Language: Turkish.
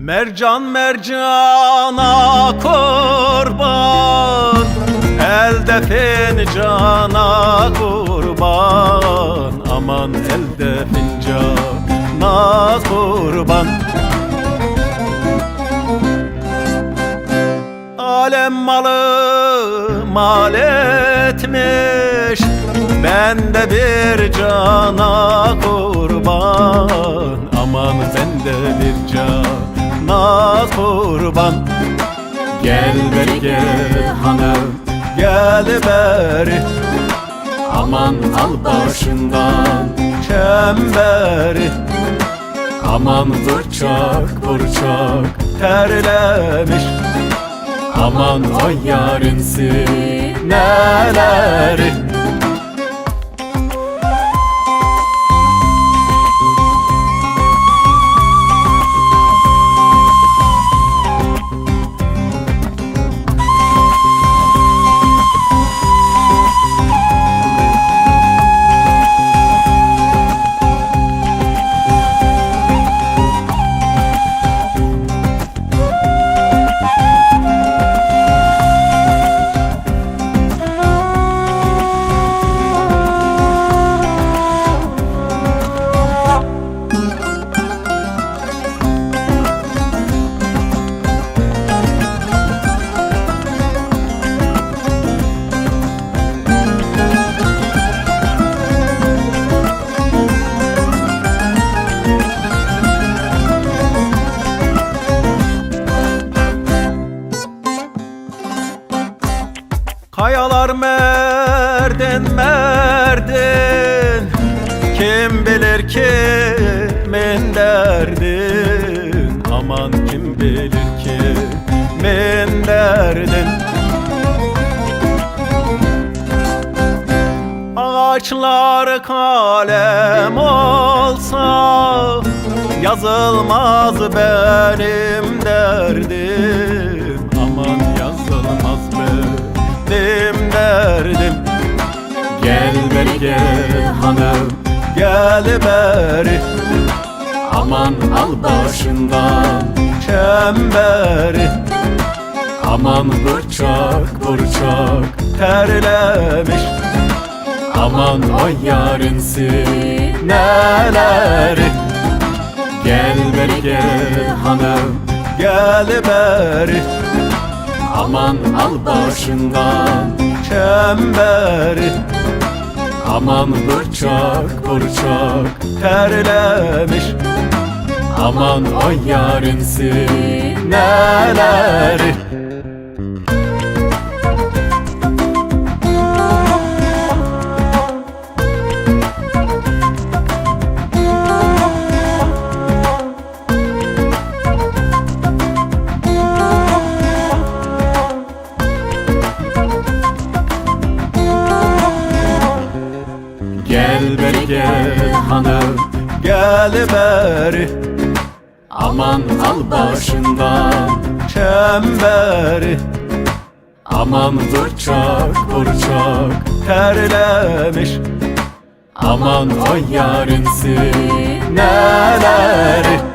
Mercan mercana kurban, elde fincana kurban. Aman elde fincana kurban. Alem malı mal etmiş, ben de bir cana kurban. Aman ben de bir cana kurban. Gel beri gel hanım, gel beri. Aman al başından çemberi. Aman burçak burçak terlemiş. Aman o yarın sineleri. Kayalar merden merden, kim bilir kimin derdin. Aman kim bilir kimin derdin. Ağaçlar kalem olsa yazılmaz benim derdim. Aman yazılmaz benim derdim. Gel beri gel hanım, gel beri. Aman al başından çemberi. Aman burçak burçak terlemiş. Aman o yarın sineleri. Gel beri gel hanım, gel beri. Aman al başından çemberi. Aman burçak burçak terlemiş. Aman o yarın sineleri. Gel beri gel hanım, gel beri. Aman al başından çemberi. Aman burçak burçak terlemiş. Aman o yarın sineleri.